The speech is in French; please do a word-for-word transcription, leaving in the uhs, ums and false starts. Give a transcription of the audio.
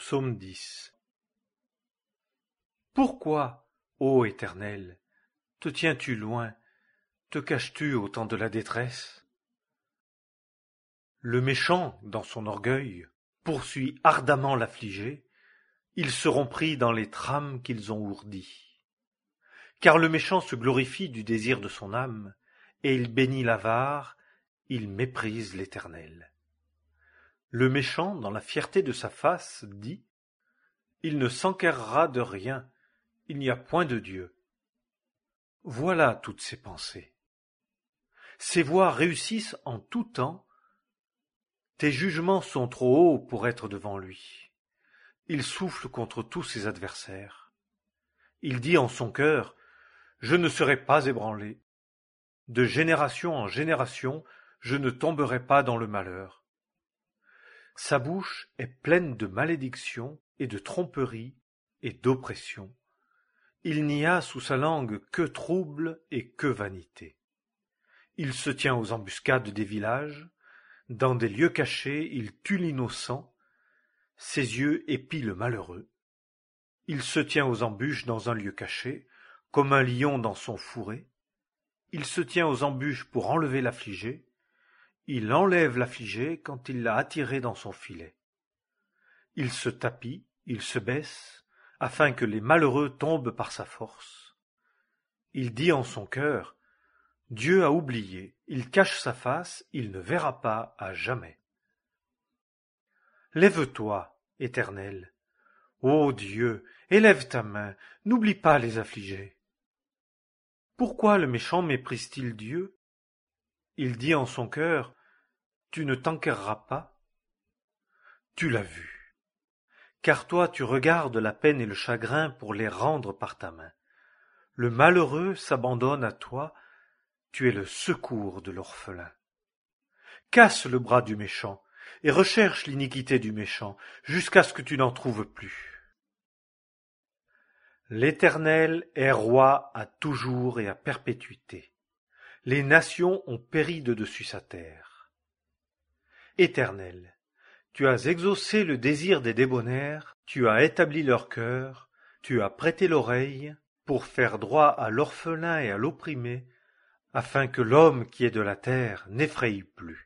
Psaume dix. Pourquoi, ô Éternel, te tiens-tu loin, te caches-tu au temps de la détresse? Le méchant, dans son orgueil, poursuit ardemment l'affligé, ils seront pris dans les trames qu'ils ont ourdies. Car le méchant se glorifie du désir de son âme, et il bénit l'avare, il méprise l'Éternel. Le méchant, dans la fierté de sa face, dit: il ne s'enquérera de rien, il n'y a point de Dieu. Voilà toutes ses pensées. Ses voies réussissent en tout temps. Tes jugements sont trop hauts pour être devant lui. Il souffle contre tous ses adversaires. Il dit en son cœur: je ne serai pas ébranlé. De génération en génération, je ne tomberai pas dans le malheur. Sa bouche est pleine de malédiction et de tromperie et d'oppression. Il n'y a sous sa langue que trouble et que vanité. Il se tient aux embuscades des villages, dans des lieux cachés il tue l'innocent, ses yeux épient le malheureux. Il se tient aux embûches dans un lieu caché, comme un lion dans son fourré. Il se tient aux embûches pour enlever l'affligé. Il enlève l'affligé quand il l'a attiré dans son filet. Il se tapit, il se baisse, afin que les malheureux tombent par sa force. Il dit en son cœur: Dieu a oublié, il cache sa face, il ne verra pas à jamais. Lève-toi, Éternel. Ô Dieu, élève ta main, n'oublie pas les affligés. Pourquoi le méchant méprise-t-il Dieu? Il dit en son cœur: tu ne t'enquerras pas. Tu l'as vu. Car toi tu regardes la peine et le chagrin pour les rendre par ta main. Le malheureux s'abandonne à toi, tu es le secours de l'orphelin. Casse le bras du méchant, et recherche l'iniquité du méchant, jusqu'à ce que tu n'en trouves plus. L'Éternel est roi à toujours et à perpétuité. Les nations ont péri de dessus sa terre. Éternel, tu as exaucé le désir des débonnaires, tu as établi leur cœur, tu as prêté l'oreille, pour faire droit à l'orphelin et à l'opprimé, afin que l'homme qui est de la terre n'effraie plus.